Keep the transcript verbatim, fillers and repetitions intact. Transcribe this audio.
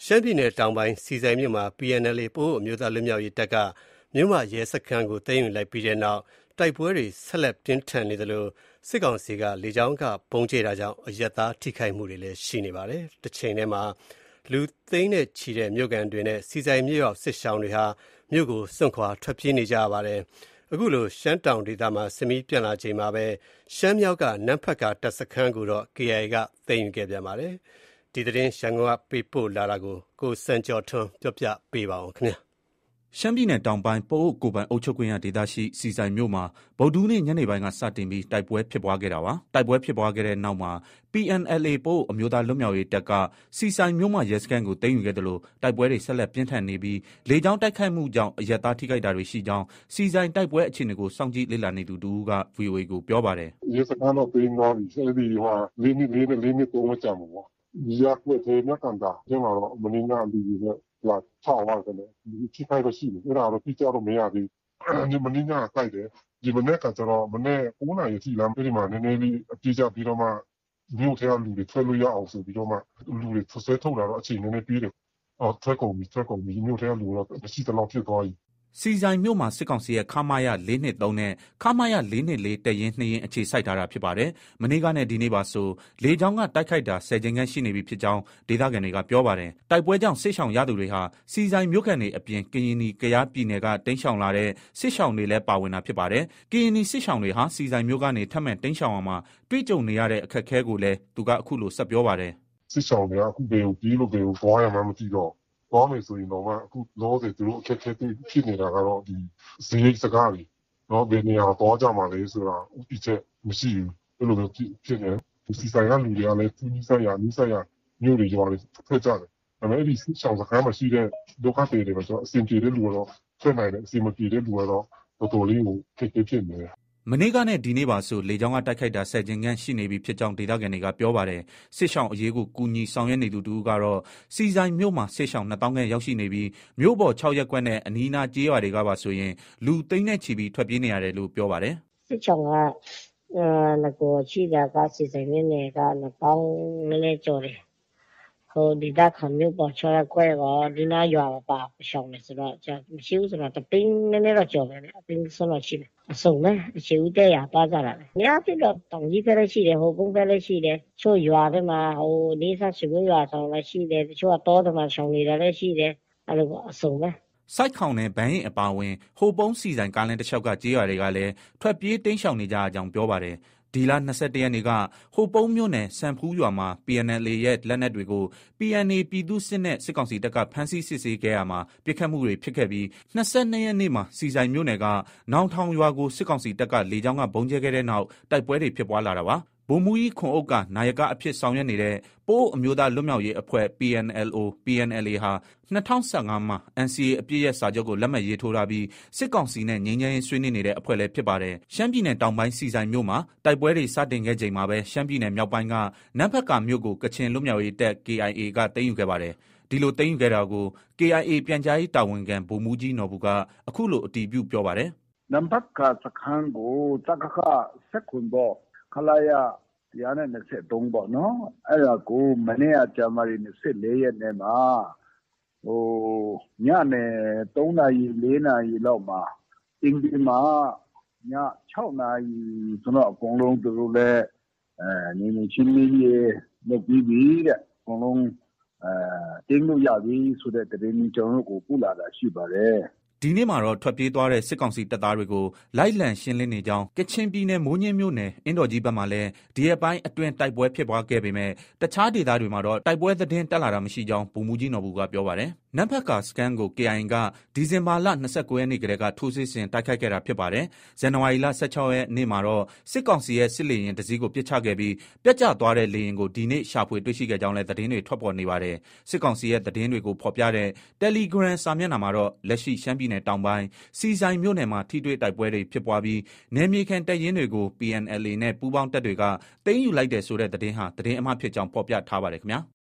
ရှမ်းပြည်နယ်တောင်ပိုင်းဆီဆိုင်မြို့မှာ ပီအန်အယ်လ်အေ ပအိုဝ်းအမျိုးသားလွတ်မြောက်ရေးတပ်ကမြို့မရဲစခန်းကိုသိမ်းယူလိုက်ပြီးတဲ့နောက်တိုက်ပွဲတွေဆက်လက်ပြင်းထန်နေသလိုစစ်ကောင်စီကလေကြောင်းကဗုံးကြဲတာကြောင့်အရပ်သားထိခိုက်မှုတွေလည်းရှိနေပါတယ်။တစ်ချိန်တည်းမှာလူသိန်းနဲ့ချီတဲ့မြို့ကန်တွေနဲ့ဆီဆိုင်မြို့ရောက်စစ်ရှောင်းတွေဟာမြို့ကိုစွန့်ခွာထွက်ပြေးနေကြရပါတယ်။အခုလိုရှမ်းတောင်ဒေသမှာစစ်မီးပြန်လာချိန်မှာပဲရှမ်းမြောက်ကနန်းဖတ်ကာတပ်စခန်းကိုတော့ ကေအိုင်အေ ကသိမ်းယူခဲ့ပြန်ပါတယ်။ဒီသတင်းရန်ကုန်ကပေးပို့လာတာကိုကိုစံကျော်ထွန်းပြောပြပေးပါအောင်ခင်ဗျာ။ရှမ်းပြည်နယ်တောင်ပိုင်းပအိုဝ်းကိုယ်ပိုင်အုပ်ချုပ်ခွင့်ရဒေသရှိဆီဆိုင်မြို့မှာဗုဒ္ဓဟူးနေ့ညနေပိုင်းကစတင်ပြီးတိုက်ပွဲဖြစ်ပွားခဲ့တာပါ။တိုက်ပွဲဖြစ်ပွားခဲ့တဲ့နောက်မှာ ပီအန်အယ်လ်အေ ပအိုဝ်းအမျိုးသားလွတ်မြောက်ရေးတပ်ကဆီဆိုင်မြို့မရဲစခန်းကိုသိမ်းယူခဲ့သလိုတိုက်ပွဲတွေဆက်လက်ပြင်းထန်နေပြီးလေကြောင်းတိုက်ခိုက်မှုကြောင့်အရပ်သားထိခိုက်တာတွေရှိကြောင်းဆီဆိုင်တိုက်ပွဲအခြေအနေကိုစောင့်ကြည့်လေ့လာနေသူတဦးက ဗွီအိုအေကိုပြောပါတယ်။ရဲစခန်းတော့သိမ်းသွားပြီ။အဲဒီဟိုလေးနှစ်လေးနှစ်လေးနှစ်သုံးမကြဘူးပေါ့။ရကွက်သေးမြတ်ကန်တာကျင်းလာတော့မင်းကလူကြီးနဲ့လာချောက်ရတယ်လေဒီချိခိုက်တော့ရှိတယ်အဲ့ဒါတော့ပြကြတော့မရသေးဒီမင်းကတိုက်တယ်ဒီမနေ့ကကျတော့မနေ့၉နာရီထိလမ်းပြမှာနည်းနည်းလေးအပြကြပြီးတော့မှမြို့ထဲကလူတွေထွက်လို့ရအောင်ဆိုပြီးတော့မှလူတွေဆွဲထုတ်လာတော့အချိန်နည်းနည်းပြီးတယ်အော်ထွက်ကုန်ပြီထွက်ကုန်ပြီမြို့ထဲကလူတော့မရှိတလောက်ဖြစ်သွားပြီဆီဆိုင်မြို့မှာစစ်ကောင်စီရဲ့ခမာယ၄နှစ်သုံးနဲ့ခမာယ၄နှစ်၄တပ်ရင်းနှစ်ရင်းအခြေစိုက်ထားတာဖြစ်ပါတယ်။မနေ့ကနဲ့ဒီနေ့ပါဆိုလေကြောင်းကတိုက်ခိုက်တာဆယ်ကြိမ်ခန့်ရှိနေပြီဖြစ်ကြောင်းဒေသခံတွေကပြောပါတယ်။တိုက်ပွဲကြောင့်စစ်ရှောင်ရသူတွေဟာဆီဆိုင်မြို့ခံတွေအပြင်ကရင်နီကယားပြည်နယ်ကတိမ်းရှောင်လာတဲ့စစ်ရှောင်တွေလည်းပါဝင်တာဖြစ်ပါတယ်။ကရင်နီစစ်ရှောင်တွေဟာဆီဆိုင်မြို့ကနေထပ်မံတိမ်းရှောင်အောင်မှာတွေ့ကြုံနေရတဲ့အခက်အခဲကိုလည်းသူကအခုလိုဆက်ပြောပါတယ်။စစ်ရှောင်တွေကအခုဘယ်ကိုပြေးလို့ဘယ်ကိုသွားရမှမသိတော့သွားမယ်ဆိုရင်တော့အခုလောဆယ်သူတို့အခက်အခဲဖြစ်နေတာကတော့ဒီဈေးစကားတွေနော်ဘယ်နေရာသွားကြမှာလဲဆိုတာဥပဒေချက်မရှိဘူးအဲ့လိုမျိုးဖြစ်နေဒီစီဆိုင်ကလူတွေကလည်းသူကြီးဆိုင်ရာနီးဆိုင်ရာမြို့တွေရွာတွေထွက်ကြတယ်ဒါပေမဲ့ဒီစစ်ဆောင်စကားမရှိတဲ့ဒုက္ခတွေတွေဆိုအဆင်ပြေတဲ့လူကတော့ထွက်နိုင်တယ်အဆင်မပြေတဲ့လူကတော့တော်တော်လေးကိုခက်ခဲဖြစ်နေတယ်မနေ့ကနဲ့ဒီနေ့ပါဆိုလေကြောင်းကတိုက်ခိုက်တာဆယ်ကျင်ခန့်ရှိနေပြီဖြစ်ကြောင်းဒေသခံတွေကပြောပါတယ်စစ်ရှောင်းအရေးကိုကူညီဆောင်ရွက်နေသူတူကတော့စီဆိုင်မြို့မှာစစ်ရှောင်းနှစ်သောင်းခန့်ရောက်ရှိနေပြီးမြို့ပေါ်၆ရက်ကွက်နဲ့အနီးအနားကျေးရွာတွေကပါဆိုရင်လူသိန်းနဲ့ချီပြီးထွက်ပြေးနေရတယ်လို့ပြောပါတယ်စစ်ရှောင်းကအဲငကိုရှိတာကစီဆိုင်မြို့နယ်ကနှစ်သောင်းနည်းနည်းကျော်တယ်ဟိုဒီတာခံမြို့ပေါ်၆ရက်ကွက်ကောဒီနာရွာပါရှောင်းနေဆိုတော့ကြာမရှိဘူးဆိုတော့တပင်းနည်းနည်းတော့ကျော်ပဲအပင်းဆုံးတော့ရှိတယ်အစုံနဲ့အခြေဦးတဲ့ရပါကြတာလေ။များဖြစ်တော့တောင်ကြီးဖက်လည်းရှိတယ်ဟိုကုန်းဖက်လည်းရှိတယ်။ချို့ရွာတွေမှာဟိုနေဆက်ရှိဘူးရွာဆောင်လည်းရှိတယ်တချို့ကတော့တွေမှာရှောင်နေတာလည်းရှိတယ်အဲ့လိုအစုံပဲစိုက်ခေါင်နဲ့ဗန်းရင်အပါဝင်ဟိုပုံးစီဆိုင်ကားလန်တစ်လျှောက်ကကြေးရွာတွေကလည်းထွက်ပြေးတိမ်းရှောင်နေကြအကြောင်းပြောပါတယ်ဒီလ၂၁ရက်နေ့ကဟိုပုံးမြို့နယ်စံဖူးရွာမှာ ပီအန်အယ်လ်အေ ရဲ့လက်နက်တွေကို ပီအန်အေ ပြည်သူ့စစ်နဲ့စစ်ကောင်စီတပ်ကဖမ်းဆီးစစ်ဆေးခဲ့ရမှာပစ်ခတ်မှုတွေဖြစ်ခဲ့ပြီး၂၂ရက်နေ့မှာစီဆိုင်မြို့နယ်ကနောင်ထောင်ရွာကိုစစ်ကောင်စီတပ်ကလေကြောင်းကဘုံကျဲခဲ့တဲ့နောက်တိုက်ပွဲတွေဖြစ်ပွားလာတာပါဗိုလ်မှူးကြီးခွန်အုပ်ကနာယကအဖြစ်ဆောင်ရွက်နေတဲ့ပအိုဝ်းအမျိုးသားလွတ်မြောက်ရေးအဖွဲ့ ပီအန်အယ်လ်အို ပီအန်အယ်လ်အေ ဟာ၂၀၁၅မှာ အန်စီအေ အပစ်ရပ်စာချုပ်ကိုလက်မှတ်ရေးထိုးထားပြီးစစ်ကောင်စီနဲ့ငြိမ်းချမ်းရေးဆွေးနွေးနေတဲ့အဖွဲ့လည်းဖြစ်ပါတယ်။ရှမ်းပြည်နယ်တောင်ပိုင်းဆီဆိုင်မြို့မှာတိုက်ပွဲတွေစတင်ခဲ့ချိန်မှာပဲရှမ်းပြည်နယ်မြောက်ပိုင်းကနန်းဖတ်ကာမြို့ကိုကချင်လွတ်မြောက်ရေးတပ် ကေအိုင်အေ ကသိမ်းယူခဲ့ပါတယ်။ဒီလိုသိမ်းယူခဲ့တာကို ကေအိုင်အေ ပြန်ကြားရေးတာဝန်ခံဗိုလ်မှူးကြီးနော်ဘူကအခုလိုအတည်ပြုပြောပါတယ်။နန်းဖတ်ကာစခန်းကိုတကခ၁၇ဘောခလာရတရားနဲ့၂၃ပေါ့နော်အဲ့ဒါကိုမနေ့ကဇန်နဝါရီ၂၄ရက်နေ့မှာဟိုညနေ၃နာရီ၄နာရီလောက်မှာအင်ဒီမှာည၆နာရီဆိုတော့အကုန်လုံးသူတို့လည်းအဲနေနေချင်းလေးလုပ်ပြီးပြီတဲ့အကုန်လုံးအဲတင်းလို့ရပြီဆိုတဲ့တရင်ကျွန်တော်တို့ကိုပို့လာတာရှိပါတယ်ဒီနေ့မှာတော့ထွက်ပြေးသွားတဲ့စစ်ကောင်စီတပ်သားတွေကိုလိုက်လံရှင်းလင်းနေကြောင်းကချင်ပြည်နယ်မိုးညင်းမြို့နယ်အင်းတော်ကြီးဘက်မှာလည်းဒီရက်ပိုင်းအတွင်းတိုက်ပွဲဖြစ်ပွားခဲ့ပေမဲ့တခြားဒေသတွေမှာတော့တိုက်ပွဲသတင်းတက်လာတာမရှိကြောင်းဗိုလ်မှူးကြီးနော်ဘူကပြောပါတယ်နန်းဖတ်ကာစကန်ကို ကေအိုင်အေ ကဒီဇင်ဘာလ၂၉ရက်နေ့ကတည်းကထိုးစစ်ဆင်တိုက်ခိုက်ခဲ့တာဖြစ်ပါတယ်ဇန်နဝါရီလ၁၆ရက်နေ့မှာတော့စစ်ကောင်စီရဲ့စစ်လေရင်တစည်းကိုပစ်ချခဲ့ပြီးပြတ်ကျသွားတဲ့လေရင်ကိုဒီနေ့ရှာဖွေတွေ့ရှိခဲ့ကြောင်းလည်းသတင်းတွေထွက်ပေါ်နေပါတယ်စစ်ကောင်စီရဲ့သတင်းတွေကိုဖော်ပြတဲ့ Telegram စာမျက်နှာမှာတော့လက်ရှိရှမ်းပြည်နယ်တောင်ပိုင်းစီဆိုင်မြို့နယ်မှာထိတွေ့တိုက်ပွဲတွေဖြစ်ပွားပြီးနယ်မြေခံတပ်ရင်းတွေကို ပီအန်အယ်လ်အေ နဲ့ပူးပေါင်းတပ်တွေကသိမ်းယူလိုက်တယ်ဆိုတဲ့သတင်းဟာသတင်းအမှားဖြစ်ကြောင်းဖော်ပြထားပါတယ်ခင်ဗျာ